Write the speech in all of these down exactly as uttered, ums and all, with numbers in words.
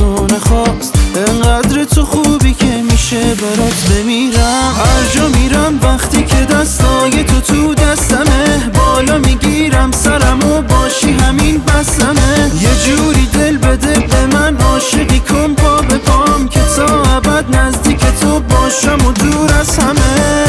تو نخواست. انقدر تو خوبی که میشه برات بمیرم. هر جا میرم وقتی که دستای تو تو دستمه، بالا میگیرم سرمو باشی همین بسمه. یه جوری دل بده به من، عاشقی کن پا به پام که تا ابد نزدیک تو باشم و دور از همه.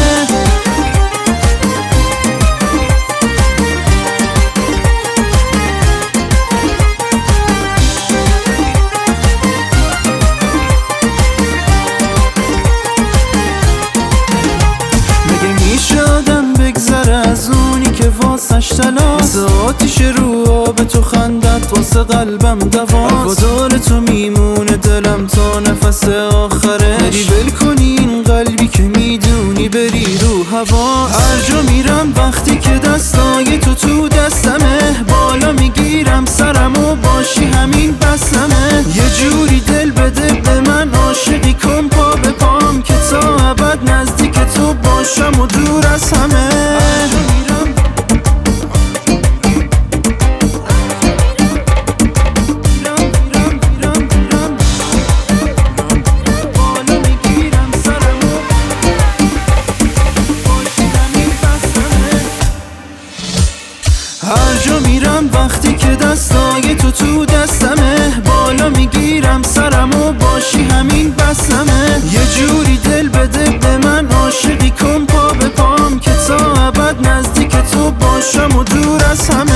از اونی که واسش تلاست، آتیش رو آب تو خندت واسه قلبم دواست. وفادار تو میمونه دلم تا نفس آخرش، بری ول کنی این قلبی که میدونی بری رو هوا. هر جا میرم وقتی که دستای تو تو دستمه، بالا میگیرم سرمو باشی همین بسمه. یه جوری دل بده به من، عاشقی کن پا به پام که تا ابد نزدیک تو باشم و دور از همه. هر جا میرم وقتی که دستای تو تو دستمه، بالا میگیرم سرمو باشی همین بسمه. یه جوری دل بده به من، عاشقی کن پا به پام که تا ابد نزدیک تو باشم و دور از همه.